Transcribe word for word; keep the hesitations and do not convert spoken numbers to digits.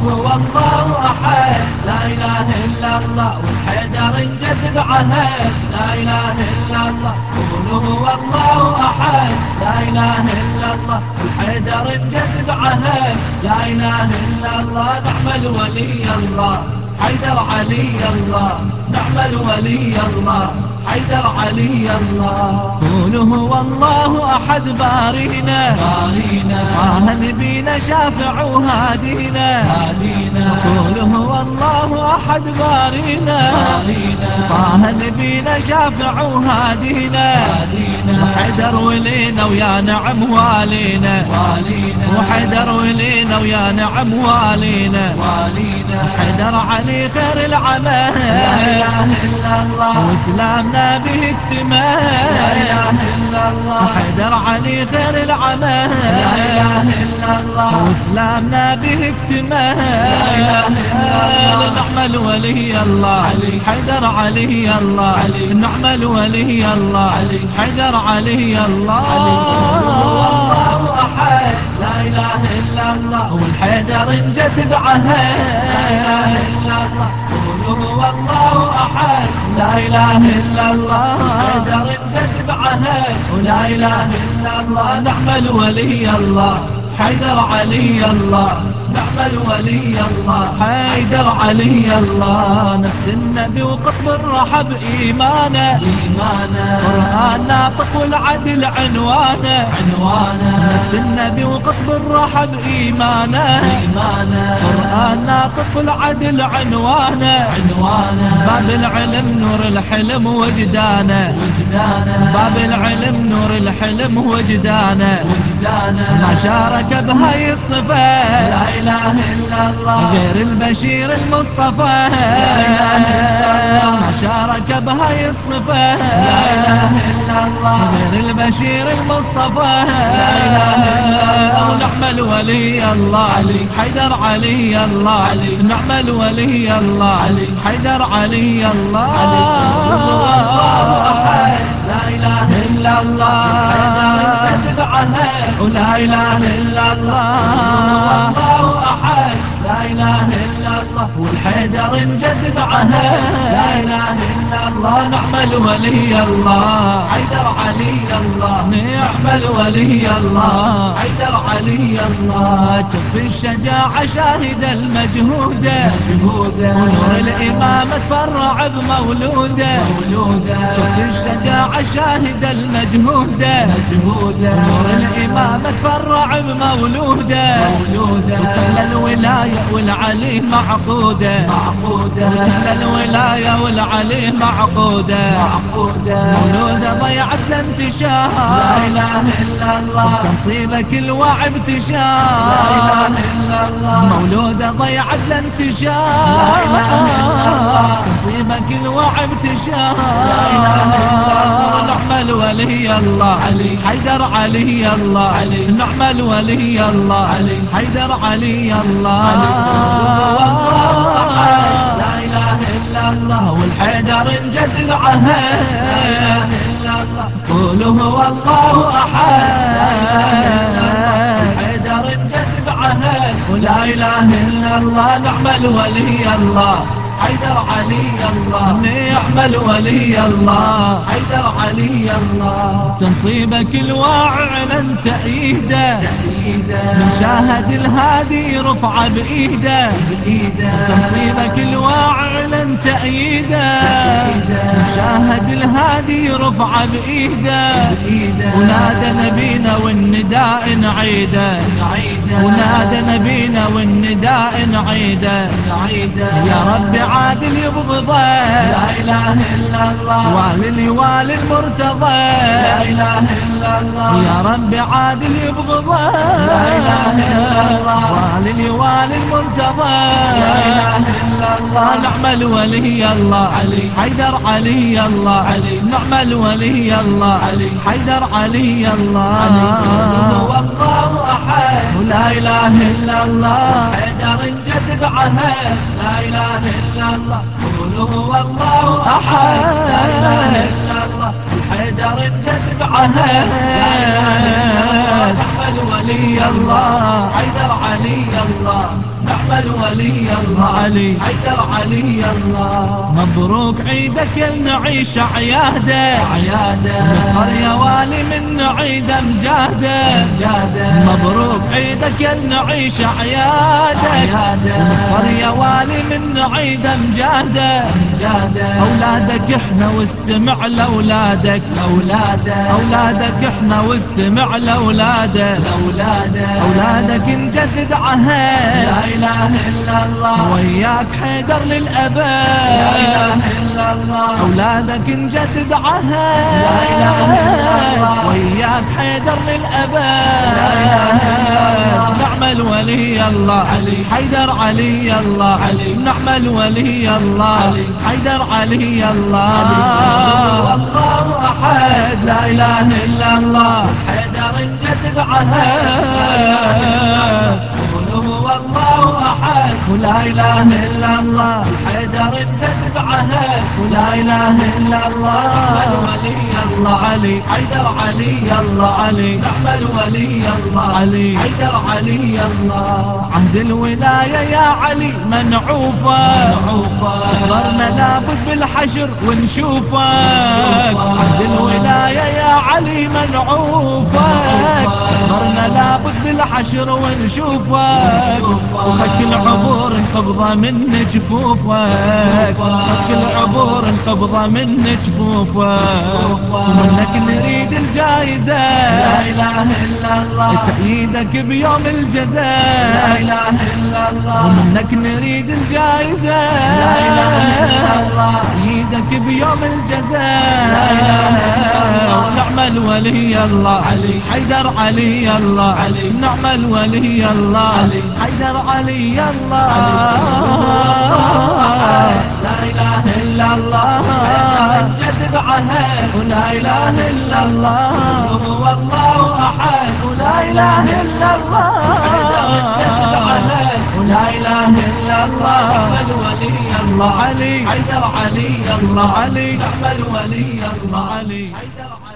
هو الله أحد لا إله إلا الله، والحيدر نجدد عهد لا إله إلا الله. قولوا هو الله أحد لا إله إلا الله، والحيدر نجدد عهد لا إله إلا الله. نعمل ولي الله حيدر علي الله، نعمل ولي الله حيدر علي الله. قولوا هو الله أحد بارينا طه نبينا شافع وهادينا. قولوا هو الله أحد بارينا طه نبينا شافع وهادينا. وحيدر ولينا ويا نعم والينا، وحيدر ولينا ويا نعم والينا. حيدر علي خير العمل لا إله إلا الله، وإسلامنا به اكتمال لا إله إلا الله. حيدر علي خير العمل لا إله إلا الله، وإسلامنا به اكتمال لا إله إلا الله. نعمل ولي الله حيدر علي الله، نعمل ولي الله حيدر علي الله. الله أحد لا إله إلا الله، والحيدر نجدد عهد لا إله إلا الله. قولوا هو الله أحد لا إله إلا الله، والحيدر نجدد عهد ولا إله إلا الله. نعمل ولي الله حيدر علي الله، نعمل ولي الله حيدر علي الله. نفس النبي وقطب الرحب إيمانه قرآن ناطق والعدل عنوانه. نفس النبي وقطب الرحب إيمانه قرآن ناطق والعدل عنوانه. باب العلم نور الحلم وجدانه، باب العلم نور الحلم وجدانه. ما شارك بهاي الصفات لا إله إلا الله غير البشير المصطفى. لا إله إلا الله ما شارك بهاي الصفات لا إله إلا الله غير البشير المصطفى. لا إله إلا الله. نعمل ولي الله حيدر علي الله، نعمل ولي الله حيدر علي الله. لا إله إلا الله ولا إله إلا الله. الله أحد لا إله إلا الله، والحيدر نجدد عهد لا إله إلا الله. نعمل ولي الله حيدر علي الله، نعمل ولي الله حيدر علي الله. شف الشجاعة شاهد المجهودة ونور الإمامة تفرع بمولوده. شف الشجاعة شاهد المجهودة ونور الإمامة تفرع بمولوده. وكل الولاية والعلي معقودة، وكل الولاية والعلي معقودة. مولوده ضيعت الانتشار لا إله إلا الله، تنصيبك الوعي بتشار لا إله إلا الله. مولوده ضيعت الانتشار لا إله إلا الله، تنصيبك الوعي بتشار لا إله إلا الله. نعمل ولي الله حيدر علي الله، نعمل ولي الله حيدر علي الله. لا إله إلا الله، والحيدر نجدد عهد لا إله إلا الله. قولوا هو الله أحد الحيدر نجدد عهد ولا إله إلا الله. نعمل ولي الله حيدر علي الله، نعمل ولي الله حيدر علي الله. تنصيبك الواعي اعلن تأييده، نشاهد الهادي رفعه بإيده. تنصيبك الواعي اعلن تأييده، نشاهد الهادي رفعه بإيده. ونادى نبينا والنداء نعيده، ونادى نبينا والنداء نعيده. يا رب عادل يبغضه لا إله إلا الله، والي والي المرتضى لا إله إلا الله. يا رب عادل يبغضه لا إله إلا الله، والي والي المرتضى لا إله إلا الله. نعمل ولي الله حيدر علي الله، نعمل ولي الله حيدر علي الله. والله أحد لا إله إلا الله، حيدر نجدد عهد لا إله إلا الله. قولوا هو الله أحد لا إله إلا الله، حيدر نجدد عهد لا إله إلا الله. نعمل ولي الله حيدر علي الله، نعم الولي الله علي حيدر علي الله. مبروك عيدك يا نعيش عياده عياده نفخر يا والي من نعيد امجاده. مبروك عيدك يا نعيش عياده نفخر يا والي من نعيد امجاده. اولادك احنا واستمع لاولادك اولادك احنا واستمع لاولادك. اولادك نجدد عهد لا اله الا الله وياك حيدر للابد. لا اله الا الله اولادك نجدد عهد لا اله الا الله وياك حيدر للابد. لا اله الا الله نعم الولي الله علي حيدر علي الله علي نعم الولي الله علي حيدر علي الله. والله احد لا اله الا الله حيدر نجدد عهد لا اله الا الله قولوا والله احد ولا اله الا الله حيدر نجدد عهد ولا اله الا الله. الولي الله علي حيدر علي الله علي نعم الولي الله علي حيدر علي الله. عهد الولاية يا علي منعوفة تحضرنا لابد بالحشر ونشوفك. عهد الولاية يا علي منعوفة تحضرنا لابد بالحشر ونشوفك. وفك العبور انقبضة من جفوفك فك العبور انقبضة من جفوفك. ومنك نريد الجايزة لا اله الا الله تأييدك بيوم الجزاء. لا اله الا الله ومنك نريد الجائزة لا اله الا الله تأييدك بيوم الجزاء. لا اله الا الله نعم الولي الله علي حيدر علي الله علي نعم الولي الله علي حيدر علي الله. لا اله الا الله حيدر نجدد عهد ولا اله الا الله هو الله احد ولا اله الا الله حيدر نجدد عهد ولا اله الا الله. نعم الولي الله علي حيدر علي الله علي نعم الولي الله علي حيدر علي